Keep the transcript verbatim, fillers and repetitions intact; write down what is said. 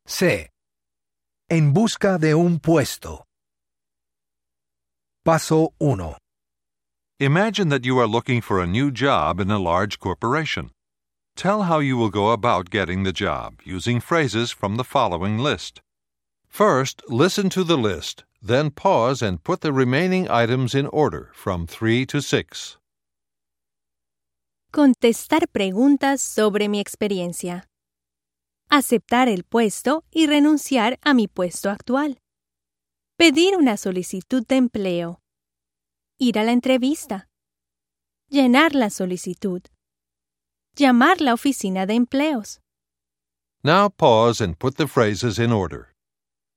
C. En busca de un puesto. Paso uno. Imagine that you are looking for a new job in a large corporation. Tell how you will go about getting the job using phrases from the following list. First, listen to the list, then pause and put the remaining items in order from three to six. Contestar preguntas sobre mi experiencia. Aceptar el puesto y renunciar a mi puesto actual. Pedir una solicitud de empleo. Ir a la entrevista. Llenar la solicitud. Llamar la oficina de empleos. Now pause and put the phrases in order.